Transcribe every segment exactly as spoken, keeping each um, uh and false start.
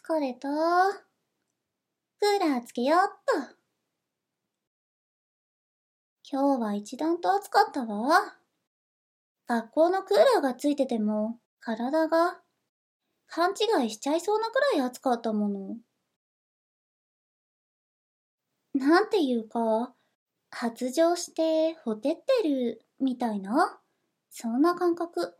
疲れた。クーラーつけよっと。今日は一段と暑かったわ。学校のクーラーがついてても、体が勘違いしちゃいそうなくらい暑かったもの。なんていうか、発情してほてってるみたいな、そんな感覚。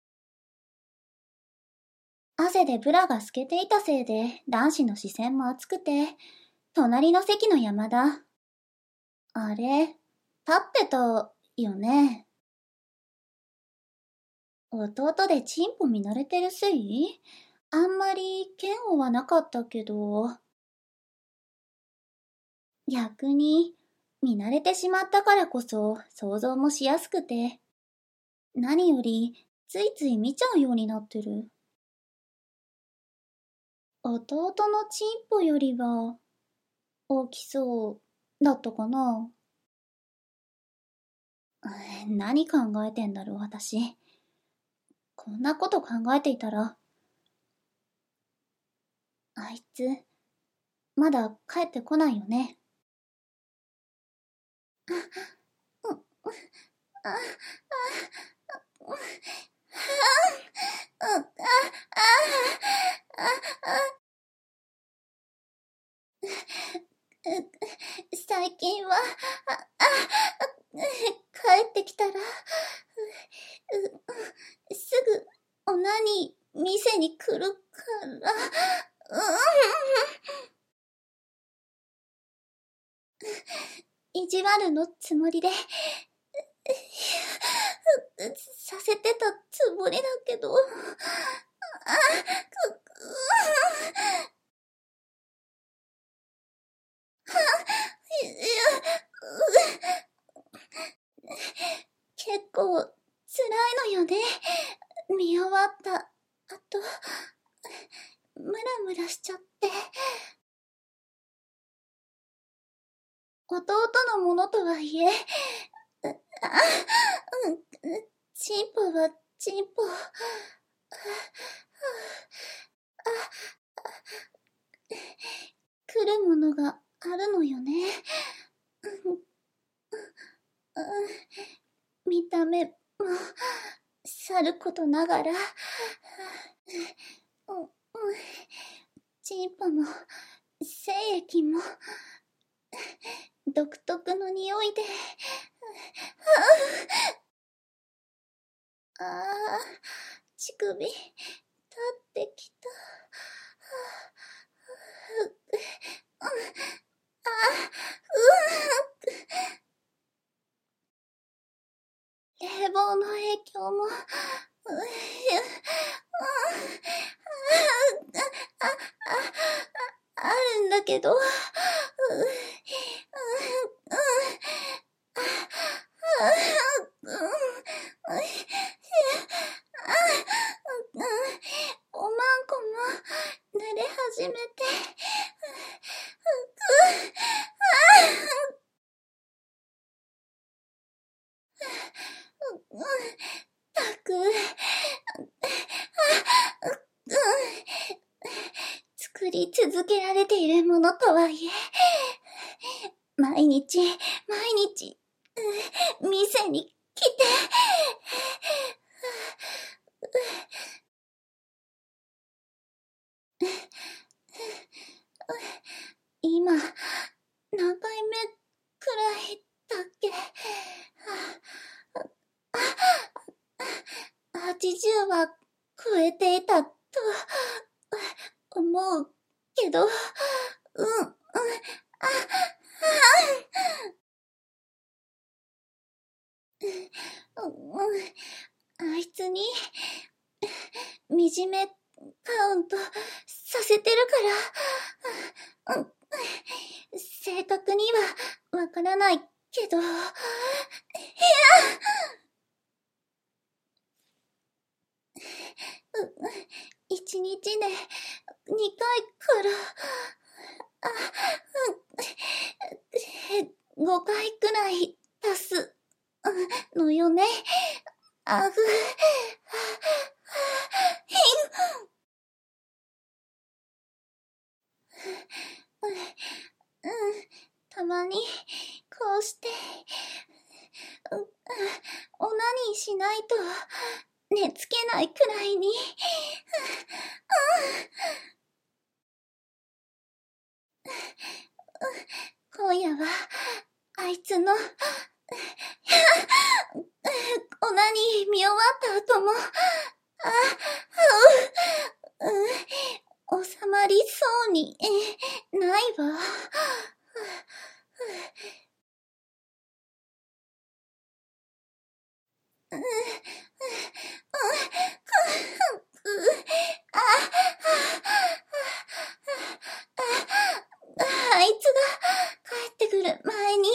汗でブラが透けていたせいで男子の視線も熱くて、隣の席の山田。あれ、立ってたよね。弟でチンポ見慣れてるせい？あんまり嫌悪はなかったけど。逆に、見慣れてしまったからこそ想像もしやすくて。何より、ついつい見ちゃうようになってる。弟のチンポよりは、大きそうだったかな。何考えてんだろう私。こんなこと考えていたら、あいつ、まだ帰ってこないよね。あ、あ、あ、あ、あ、あ、最近は、あ、あ、帰ってきたら、すぐ、オナニー店に来るから、意地悪のつもりで、させてたつもりだけど、あ、く、結構辛いのよね。見終わった後、ムラムラしちゃって。弟のものとはいえ、あ、うん、チンポはチンポ。来るものがあるのよね。見た目もさることながら、チンポも精液も独特の匂いで、ああ、乳首立ってきた。ああ、冷房の影響も、あ、あ、あるんだけど、おまんこも濡れ始めて、たく、作り続けられているものとはいえ、毎日、毎日、店に来て、今、何回目くらいだっけ？はちじゅうは超えていたと思うけど、うん、うん、あ、あ、あいつに、惨めカウントさせてるから、正確にはわからないけど、いや、一日でにかいから、あ、ごかいくらい出すのよね。あぐ、 たまに、こうして、う、うオナニーしないと、寝つけないくらいに、今夜は、あいつの、オナニー見終わった後も、あ、う、う、収まりそうに、ないわ。う、う、う、あ、あいつが帰ってくる前に、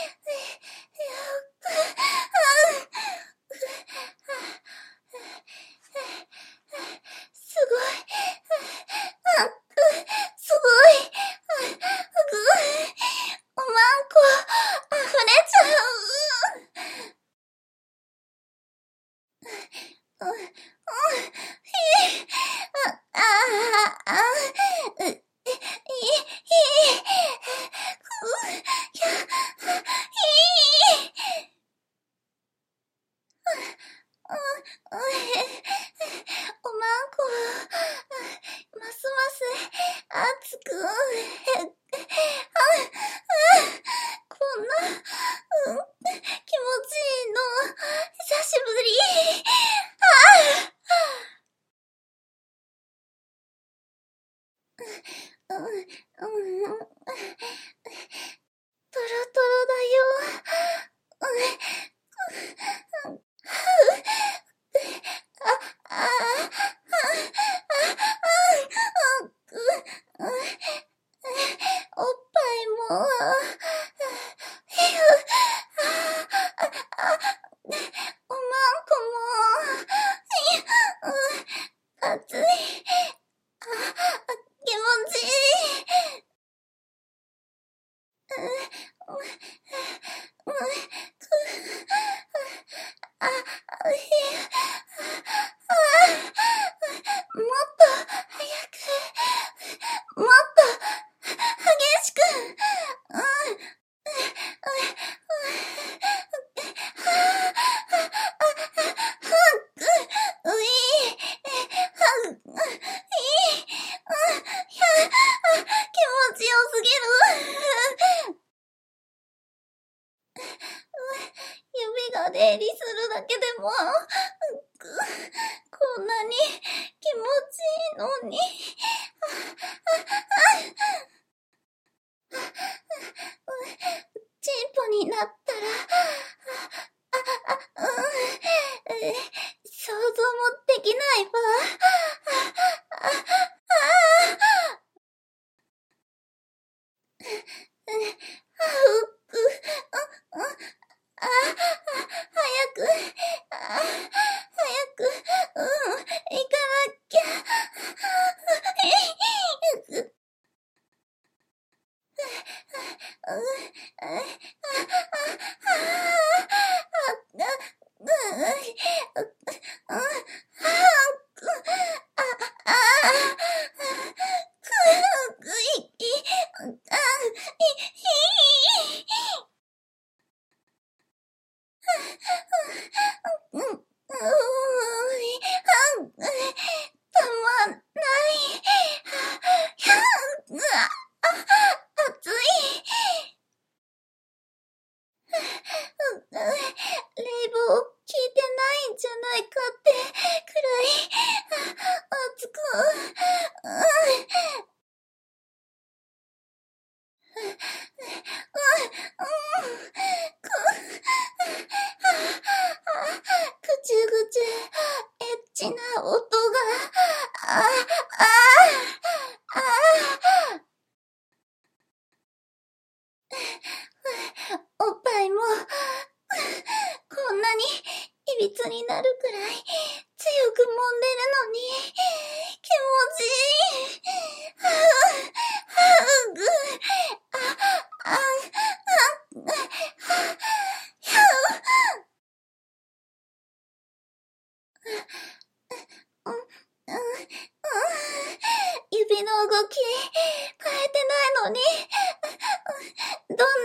すごい、すごい、おまんこ、溢れちゃう。う、う、ひ、あ、あ、あ、う、い、い、く、や、ひ、おまんこは、ますます熱く、こんな、うん、気持ちいいの、久しぶり。うん、うん、トロトロだよ。あ、あ、おっぱいも、おまんこも、熱い。気持ちいい。あ、もっと早く、もっと激しく、うん、うい、は、い、気持ちよすぎる。指が出入りするだけでも、こんなに気持ちいいのに。チンポになったら、あ、あ、うん、想像もできないわ。あ、あ、あ、早く、あ、早く、うん、行かなきゃ。たまんない。熱い。冷房効いてないんじゃないかってくらい熱く、ぐちゅぐちゅエッチな音が、あ、あ、あ、おっぱいも、こんなにいびつになるくらい強く揉んでるのに、気持ちいい。はぁ、はぁ、ぐ、あ、あ、あ、は、ひゃう、うん、うん、指の動き変えてないのに、どん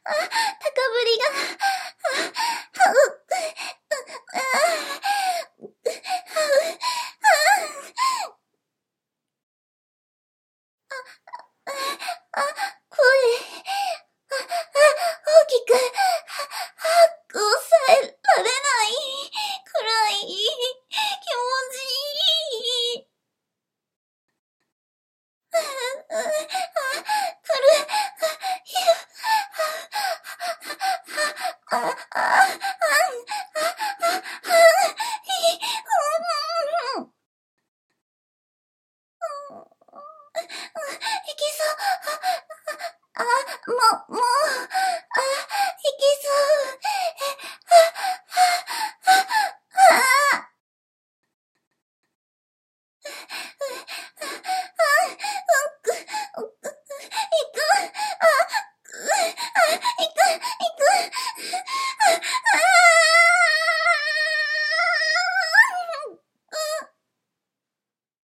ぶりが、あ、う、あ、あ、声、あ、あ、大きく、あ、抑えられないくらい、気持ちいい。あ、あ、くる、ひゅ、あ、あ、あ、